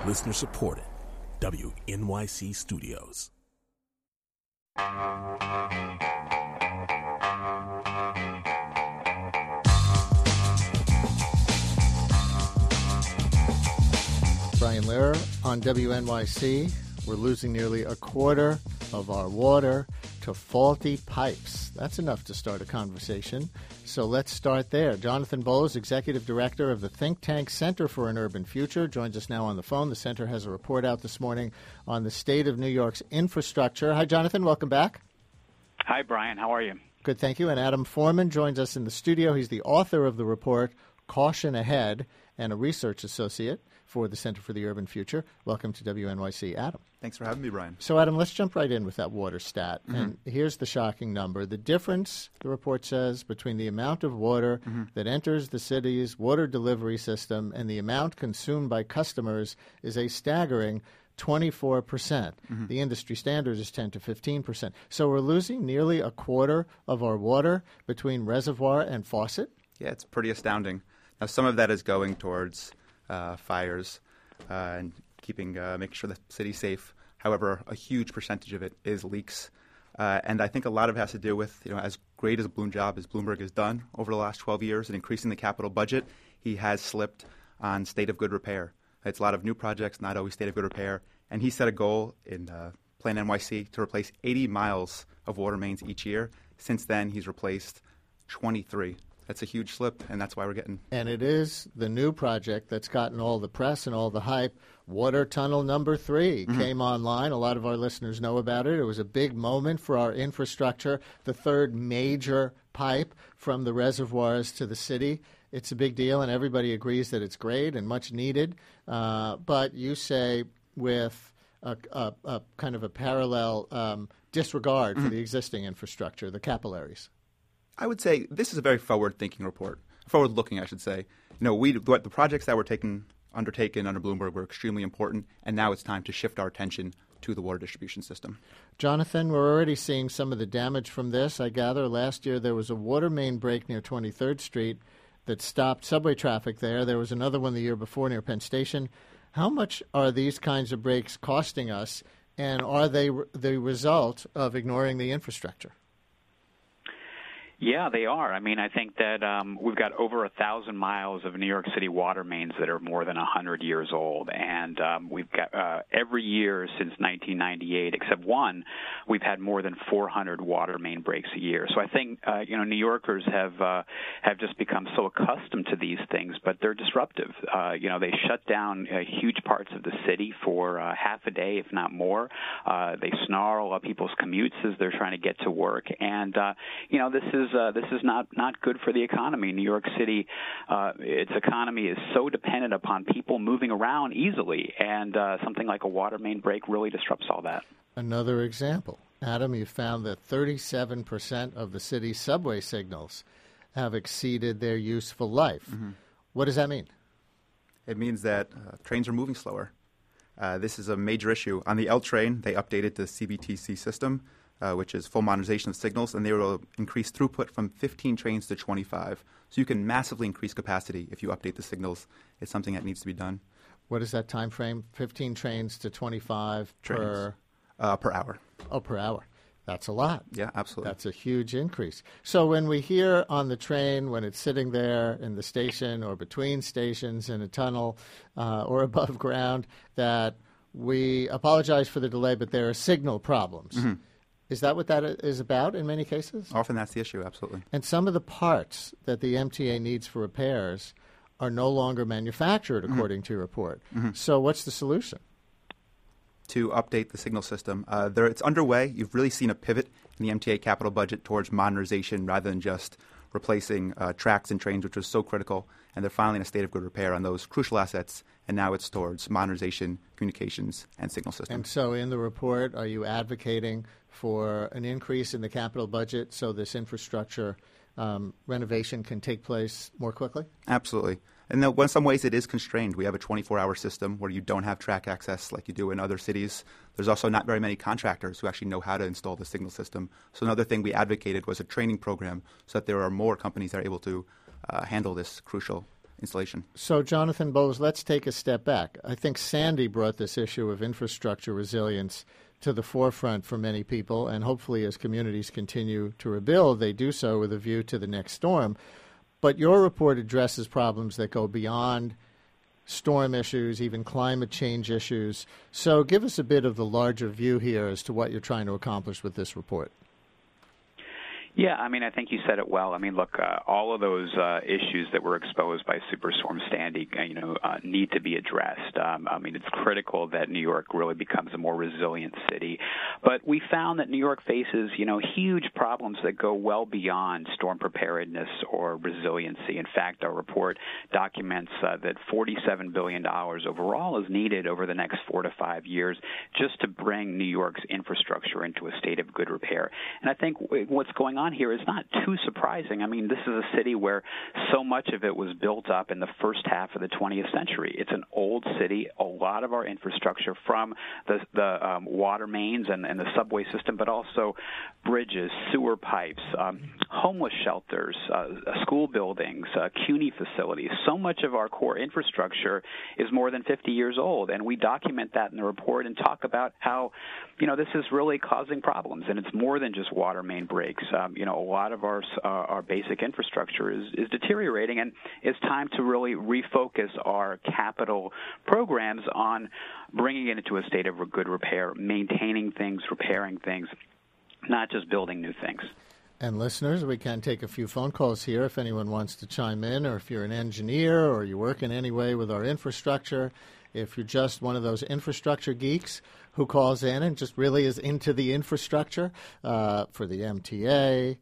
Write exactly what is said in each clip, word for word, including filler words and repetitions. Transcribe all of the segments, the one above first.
Listener supported. W N Y C Studios. Brian Lehrer on W N Y C. We're losing nearly a quarter of our water to faulty pipes. That's enough to start a conversation. So let's start there. Jonathan Bowles, Executive Director of the think tank Center for an Urban Future, joins us now on the phone. The center has a report out this morning on the state of New York's infrastructure. Hi, Jonathan. Welcome back. Hi, Brian. How are you? Good, thank you. And Adam Foreman joins us in the studio. He's the author of the report, Caution Ahead, and a research associate for the Center for the Urban Future. Welcome to W N Y C, Adam. Thanks for having me, Brian. So, Adam, let's jump right in with that water stat. Mm-hmm. And here's the shocking number. The difference, the report says, between the amount of water mm-hmm. that enters the city's water delivery system and the amount consumed by customers is a staggering twenty-four percent. Mm-hmm. The industry standard is ten to fifteen percent. So we're losing nearly a quarter of our water between reservoir and faucet? Yeah, it's pretty astounding. Now, some of that is going towards uh, fires uh, and keeping, uh, making sure the city's safe. However, a huge percentage of it is leaks. Uh, and I think a lot of it has to do with, you know, as great as a Bloom job as Bloomberg has done over the last twelve years in increasing the capital budget, he has slipped on state of good repair. It's a lot of new projects, not always state of good repair. And he set a goal in uh, Plan N Y C to replace eighty miles of water mains each year. Since then, he's replaced twenty-three. That's a huge slip, and that's why we're getting... And it is the new project that's gotten all the press and all the hype. Water Tunnel Number Three mm-hmm. came online. A lot of our listeners know about it. It was a big moment for our infrastructure, the third major pipe from the reservoirs to the city. It's a big deal, and everybody agrees that it's great and much needed. Uh, but you say with a, a, a kind of a parallel um, disregard mm-hmm. for the existing infrastructure, the capillaries. I would say this is a very forward-thinking report, forward-looking, I should say. You know, we the projects that were taken, undertaken under Bloomberg were extremely important, and now it's time to shift our attention to the water distribution system. Jonathan, we're already seeing some of the damage from this. I gather last year there was a water main break near twenty-third Street that stopped subway traffic there. There was another one the year before near Penn Station. How much are these kinds of breaks costing us, and are they re- the result of ignoring the infrastructure? Yeah, they are. I mean, I think that um, we've got over a thousand miles of New York City water mains that are more than a hundred years old, and um, we've got uh, every year since nineteen ninety-eight, except one, we've had more than four hundred water main breaks a year. So I think uh, you know New Yorkers have uh, have just become so accustomed to these things, but they're disruptive. Uh, you know, they shut down uh, huge parts of the city for uh, half a day, if not more. Uh, they snarl up people's commutes as they're trying to get to work, and uh, you know this is. Uh, this is not, not good for the economy. New York City, uh, its economy is so dependent upon people moving around easily, and uh, something like a water main break really disrupts all that. Another example. Adam, you found that thirty-seven percent of the city's subway signals have exceeded their useful life. Mm-hmm. What does that mean? It means that uh, trains are moving slower. Uh, this is a major issue. On the L train, they updated the C B T C system, Uh, which is full modernization of signals, and they will increase throughput from fifteen trains to twenty-five. So you can massively increase capacity if you update the signals. It's something that needs to be done. What is that time frame? fifteen trains to twenty-five trains. per uh, per hour. Oh, per hour. That's a lot. Yeah, absolutely. That's a huge increase. So when we hear on the train, when it's sitting there in the station or between stations in a tunnel uh, or above ground, that we apologize for the delay, but there are signal problems. Mm-hmm. Is that what that is about in many cases? Often that's the issue, absolutely. And some of the parts that the M T A needs for repairs are no longer manufactured, according mm-hmm. to your report. Mm-hmm. So what's the solution? To update the signal system. Uh, there, it's underway. You've really seen a pivot in the M T A capital budget towards modernization rather than just replacing uh, tracks and trains, which was so critical. And they're finally in a state of good repair on those crucial assets. And now it's towards modernization, communications, and signal systems. And so in the report, are you advocating for an increase in the capital budget so this infrastructure um, renovation can take place more quickly? Absolutely. And in some ways it is constrained. We have a twenty-four hour system where you don't have track access like you do in other cities. There's also not very many contractors who actually know how to install the signal system. So another thing we advocated was a training program so that there are more companies that are able to uh, handle this crucial installation. So, Jonathan Bowles, let's take a step back. I think Sandy brought this issue of infrastructure resilience to the forefront for many people, and hopefully as communities continue to rebuild, they do so with a view to the next storm. But your report addresses problems that go beyond storm issues, even climate change issues. So give us a bit of the larger view here as to what you're trying to accomplish with this report. Yeah, I mean, I think you said it well. I mean, look, uh, all of those uh, issues that were exposed by Superstorm Sandy, uh, you know, uh, need to be addressed. Um, I mean, it's critical that New York really becomes a more resilient city. But we found that New York faces, you know, huge problems that go well beyond storm preparedness or resiliency. In fact, our report documents uh, that forty-seven billion dollars overall is needed over the next four to five years just to bring New York's infrastructure into a state of good repair. And I think what's going on here is not too surprising. I mean, this is a city where so much of it was built up in the first half of the twentieth century. It's an old city. A lot of our infrastructure, from the, the um, water mains and, and the subway system, but also bridges, sewer pipes, um, homeless shelters, uh, school buildings, uh, CUNY facilities. So much of our core infrastructure is more than fifty years old, and we document that in the report and talk about how, you know, this is really causing problems, and it's more than just water main breaks. Um, you know, a lot of our uh, our basic infrastructure is, is deteriorating, and it's time to really refocus our capital programs on bringing it into a state of good repair, maintaining things, repairing things, not just building new things. And listeners, we can take a few phone calls here if anyone wants to chime in, or if you're an engineer or you work in any way with our infrastructure. If you're just one of those infrastructure geeks who calls in and just really is into the infrastructure uh, for the M T A,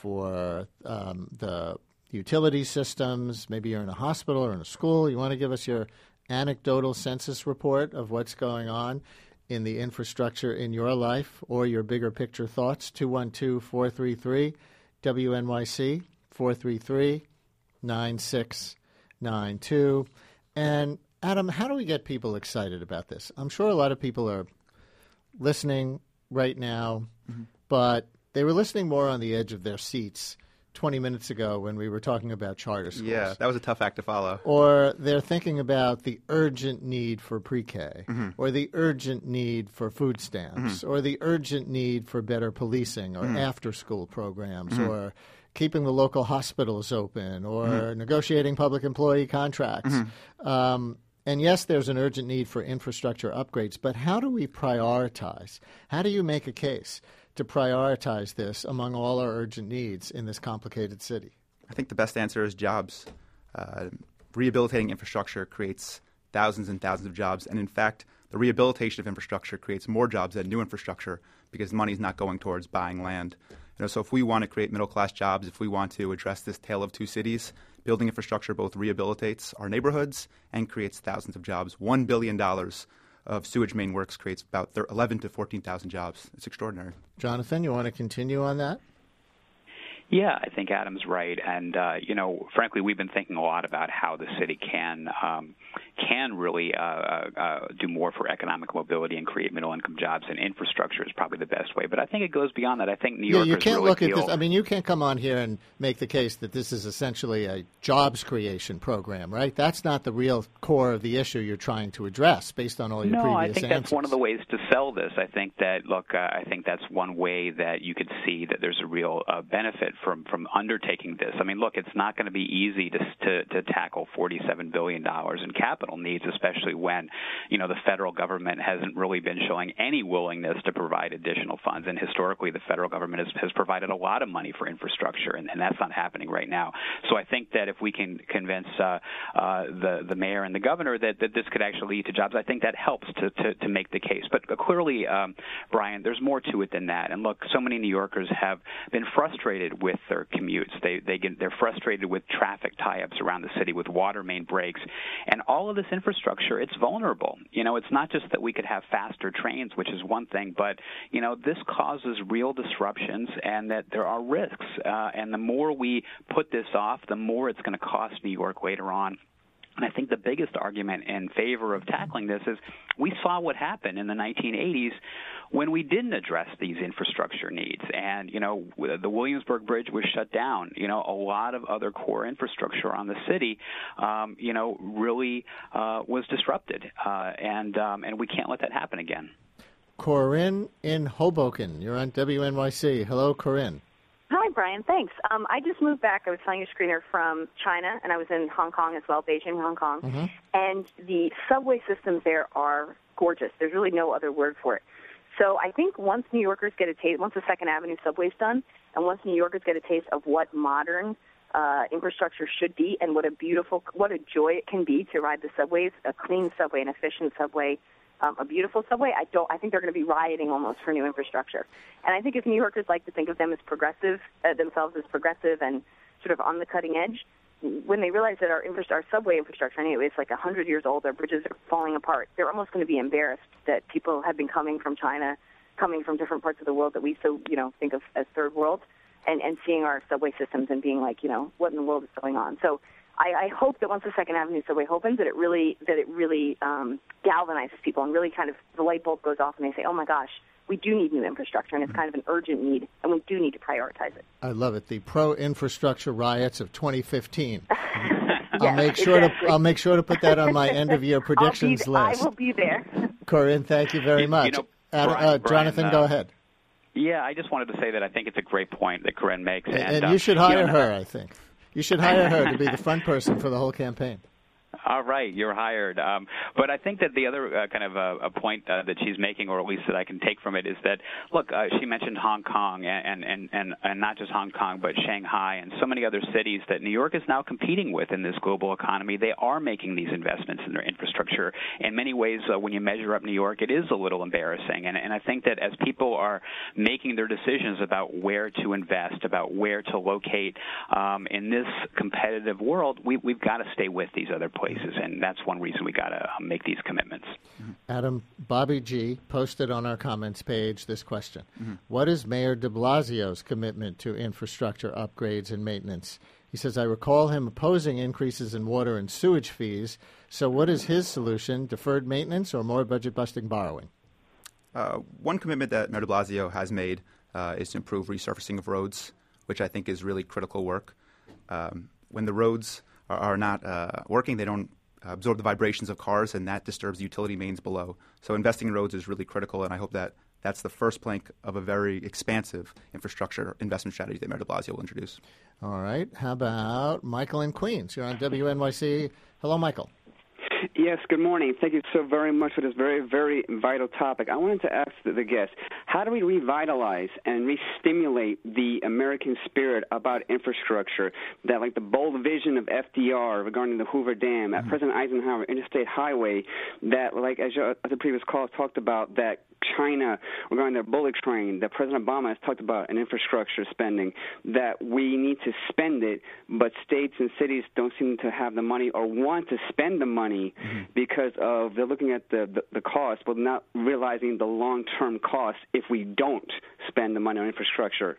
for um, the utility systems, maybe you're in a hospital or in a school, you want to give us your anecdotal census report of what's going on in the infrastructure in your life, or your bigger picture thoughts, two one two, four three three, W N Y C, four three three, nine six nine two. And Adam, how do we get people excited about this? I'm sure a lot of people are listening right now, mm-hmm. but they were listening more on the edge of their seats twenty minutes ago when we were talking about charter schools. Yeah, that was a tough act to follow. Or they're thinking about the urgent need for pre-K, mm-hmm. or the urgent need for food stamps, mm-hmm. or the urgent need for better policing, or mm-hmm. after-school programs, mm-hmm. or keeping the local hospitals open, or mm-hmm. negotiating public employee contracts. Mm-hmm. Um, and yes, there's an urgent need for infrastructure upgrades, but how do we prioritize? How do you make a case to prioritize this among all our urgent needs in this complicated city? I think the best answer is jobs. Uh, rehabilitating infrastructure creates thousands and thousands of jobs, and in fact, the rehabilitation of infrastructure creates more jobs than new infrastructure because money is not going towards buying land. You know, so if we want to create middle-class jobs, if we want to address this tale of two cities, building infrastructure both rehabilitates our neighborhoods and creates thousands of jobs. One billion dollars of sewage main works creates about eleven to fourteen thousand jobs. It's extraordinary. Jonathan, you want to continue on that? Yeah, I think Adam's right. And, uh, you know, frankly, we've been thinking a lot about how the city can um, can really uh, uh, do more for economic mobility and create middle-income jobs, and infrastructure is probably the best way. But I think it goes beyond that. I think New Yorkers yeah, you can't really look feel... at this. I mean, you can't come on here and make the case that this is essentially a jobs creation program, right? That's not the real core of the issue you're trying to address based on all your no, previous I think answers. That's one of the ways to sell this. I think that, look, uh, I think that's one way that you could see that there's a real uh, benefit from, from undertaking this. I mean, look, it's not going to be easy to, to, to tackle forty-seven billion dollars in capital needs, especially when, you know, the federal government hasn't really been showing any willingness to provide additional funds. And historically, the federal government has, has provided a lot of money for infrastructure, and, and that's not happening right now. So I think that if we can convince uh, uh, the, the mayor and the governor that, that this could actually lead to jobs, I think that helps to, to, to make the case. But clearly, um, Brian, there's more to it than that. And look, so many New Yorkers have been frustrated with their commutes. They, they get, they're frustrated with traffic tie-ups around the city, with water main breaks. And all of this infrastructure, it's vulnerable. You know, it's not just that we could have faster trains, which is one thing, but, you know, this causes real disruptions and that there are risks. Uh, and the more we put this off, the more it's going to cost New York later on. And I think the biggest argument in favor of tackling this is we saw what happened in the nineteen eighties when we didn't address these infrastructure needs. And, you know, the Williamsburg Bridge was shut down. You know, a lot of other core infrastructure on the city, um, you know, really uh, was disrupted. Uh, and, um, and we can't let that happen again. Corinne in Hoboken, you're on W N Y C. Hello, Corinne. Hi, Brian. Thanks. Um, I just moved back. I was telling your screener from China, and I was in Hong Kong as well, Beijing, Hong Kong. Mm-hmm. And the subway systems there are gorgeous. There's really no other word for it. So I think once New Yorkers get a taste, once the Second Avenue subway's done, and once New Yorkers get a taste of what modern uh, infrastructure should be and what a beautiful, what a joy it can be to ride the subways, a clean subway, an efficient subway, Um, a beautiful subway, I don't. I think they're going to be rioting almost for new infrastructure. And I think if New Yorkers like to think of them as progressive, uh, themselves as progressive and sort of on the cutting edge, when they realize that our, infra- our subway infrastructure, anyway, it's like one hundred years old, our bridges are falling apart, they're almost going to be embarrassed that people have been coming from China, coming from different parts of the world that we so, you know, think of as third world, and, and seeing our subway systems and being like, you know, what in the world is going on? So I, I hope that once the Second Avenue subway opens, that it really that it really um, galvanizes people and really kind of the light bulb goes off and they say, oh my gosh, we do need new infrastructure, and it's kind of an urgent need, and we do need to prioritize it. I love it. The pro-infrastructure riots of twenty fifteen. Yes, I'll make sure exactly. to I'll make sure to put that on my end-of-year predictions I'll be, list. I will be there. Corinne, thank you very much. You know, Ad, Brian, uh, Brian, Jonathan, uh, go ahead. Yeah, I just wanted to say that I think it's a great point that Corinne makes. And, And, and uh, you should hire you know, her, I think. You should hire her to be the front person for the whole campaign. All right, you're hired. Um, but I think that the other uh, kind of uh, a point uh, that she's making, or at least that I can take from it, is that, look, uh, she mentioned Hong Kong, and, and, and, and not just Hong Kong, but Shanghai and so many other cities that New York is now competing with in this global economy. They are making these investments in their infrastructure. In many ways, uh, when you measure up New York, it is a little embarrassing. And, and I think that as people are making their decisions about where to invest, about where to locate um, in this competitive world, we, we've got to stay with these other places. And that's one reason we got to make these commitments. Adam, Bobby G. posted on our comments page this question. Mm-hmm. What is Mayor de Blasio's commitment to infrastructure upgrades and maintenance? He says, I recall him opposing increases in water and sewage fees. So what is his solution, deferred maintenance or more budget-busting borrowing? Uh, one commitment that Mayor de Blasio has made uh, is to improve resurfacing of roads, which I think is really critical work. Um, when the roads are, are not uh, working, they don't absorb the vibrations of cars, and that disturbs the utility mains below. So investing in roads is really critical, and I hope that that's the first plank of a very expansive infrastructure investment strategy that Mayor de Blasio will introduce. All right. How about Michael in Queens? You're on W N Y C. Hello, Michael. Yes, good morning. Thank you so very much for this very, very vital topic. I wanted to ask the, the guests, how do we revitalize and re-stimulate the American spirit about infrastructure, that like the bold vision of F D R regarding the Hoover Dam, mm-hmm. at President Eisenhower Interstate Highway, that like as, your, as the previous call talked about, that China regarding their bullet train, that President Obama has talked about in infrastructure spending, that we need to spend it, but states and cities don't seem to have the money or want to spend the money mm-hmm. because of they're looking at the, the, the cost, but not realizing the long-term cost if we don't spend the money on infrastructure.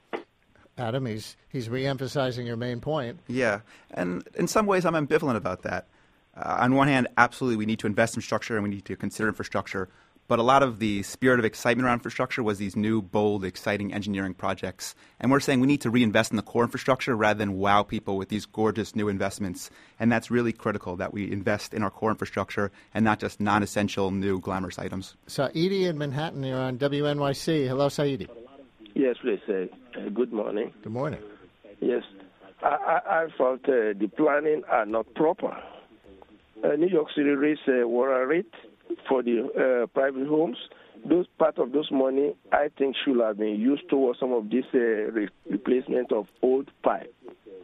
Adam, he's, he's re-emphasizing your main point. Yeah, and in some ways I'm ambivalent about that. Uh, on one hand, absolutely we need to invest in infrastructure and we need to consider infrastructure. But a lot of the spirit of excitement around infrastructure was these new, bold, exciting engineering projects. And we're saying we need to reinvest in the core infrastructure rather than wow people with these gorgeous new investments. And that's really critical, that we invest in our core infrastructure and not just non-essential, new, glamorous items. Saidi in Manhattan, you're on W N Y C. Hello, Saidi. Yes, please. Uh, uh, good morning. Good morning. Yes. I, I, I felt uh, the planning are not proper. Uh, New York City raised a uh, water rate for the uh, private homes. Those part of those money, I think, should have been used towards some of this uh, re- replacement of old pipe.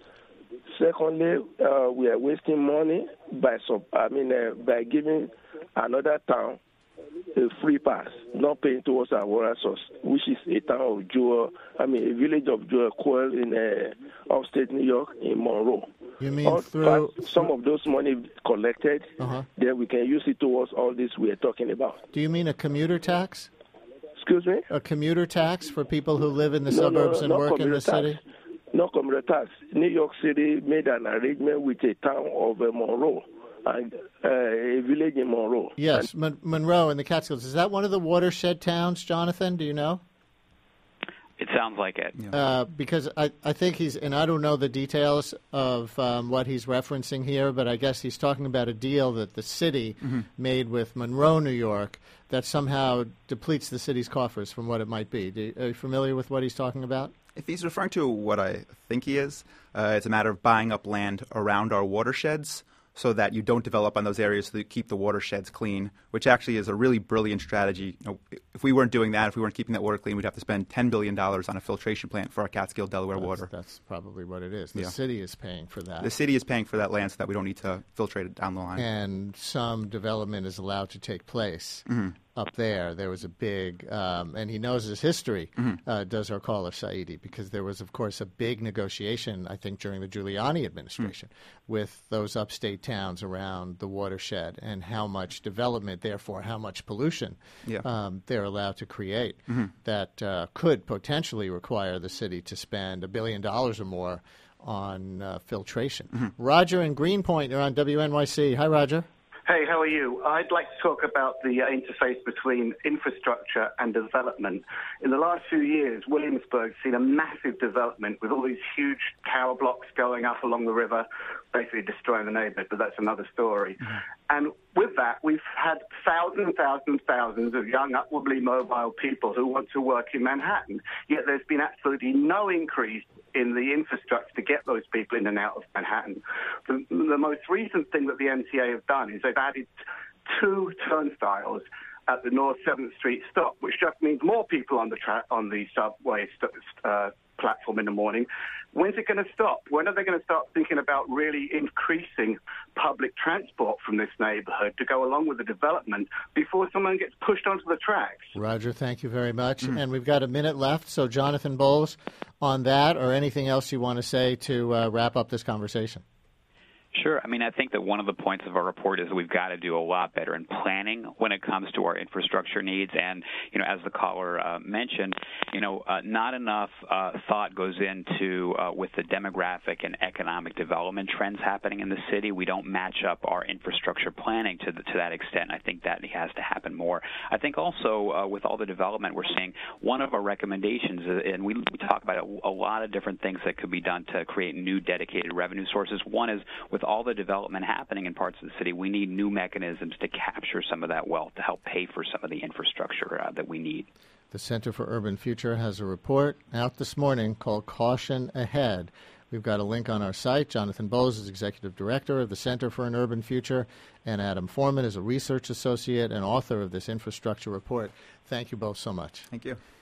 Secondly, uh, we are wasting money by sub, I mean, uh, by giving another town a free pass, not paying towards our water source, which is a town of Jewel, I mean, a village of Jewel Coil in uh, upstate New York in Monroe. You mean all, through some of those money collected, uh-huh. then we can use it towards all this we are talking about. Do you mean a commuter tax? Excuse me? A commuter tax for people who live in the no, suburbs no, no, and work in the tax. city? No commuter tax. New York City made an arrangement with a town of uh, Monroe, and uh, a village in Monroe. Yes, Mon- Monroe in the Catskills. Is that one of the watershed towns, Jonathan? Do you know? It sounds like it. Yeah. Uh, because I, I think he's, and I don't know the details of um, what he's referencing here, but I guess he's talking about a deal that the city mm-hmm. made with Monroe, New York, that somehow depletes the city's coffers from what it might be. Do you, are you familiar with what he's talking about? If he's referring to what I think he is, uh, it's a matter of buying up land around our watersheds so that you don't develop on those areas so that you keep the watersheds clean, which actually is a really brilliant strategy. You know, if we weren't doing that, if we weren't keeping that water clean, we'd have to spend ten billion dollars on a filtration plant for our Catskill Delaware that's, water. That's probably what it is. The yeah. city is paying for that. The city is paying for that land so that we don't need to filtrate it down the line. And some development is allowed to take place. Mm-hmm. Up there, there was a big, um, and he knows his history, mm-hmm. uh, does our caller Saidi, because there was, of course, a big negotiation, I think, during the Giuliani administration mm-hmm. with those upstate towns around the watershed and how much development, therefore, how much pollution yeah. um, they're allowed to create mm-hmm. that uh, could potentially require the city to spend a billion dollars or more on uh, filtration. Mm-hmm. Roger in Greenpoint, you're on W N Y C. Hi, Roger. Hey, how are you? I'd like to talk about the uh, interface between infrastructure and development. In the last few years, Williamsburg's seen a massive development with all these huge tower blocks going up along the river, basically destroying the neighborhood, but that's another story. Mm-hmm. And with that, we've had thousands and thousands and thousands of young, upwardly mobile people who want to work in Manhattan. Yet there's been absolutely no increase in the infrastructure to get those people in and out of Manhattan. The, the most recent thing that the M T A have done is they've added two turnstiles at the North seventh Street stop, which just means more people on the tra- on the subway st- uh, platform in the morning. When's it going to stop? When are they going to start thinking about really increasing public transport from this neighborhood to go along with the development before someone gets pushed onto the tracks? Roger, thank you very much. Mm-hmm. And we've got a minute left, so Jonathan Bowles, on that or anything else you want to say to uh, wrap up this conversation? Sure. I mean, I think that one of the points of our report is that we've got to do a lot better in planning when it comes to our infrastructure needs. And, you know, as the caller uh, mentioned, you know, uh, not enough uh, thought goes into uh, with the demographic and economic development trends happening in the city. We don't match up our infrastructure planning to the, to that extent. I think that has to happen more. I think also uh, with all the development we're seeing, one of our recommendations, uh, and we, we talk about a, a lot of different things that could be done to create new dedicated revenue sources. One is with all the development happening in parts of the city, we need new mechanisms to capture some of that wealth to help pay for some of the infrastructure uh, that we need. The Center for Urban Future has a report out this morning called Caution Ahead. We've got a link on our site. Jonathan Bowles is Executive Director of the Center for an Urban Future, and Adam Foreman is a Research Associate and author of this infrastructure report. Thank you both so much. Thank you.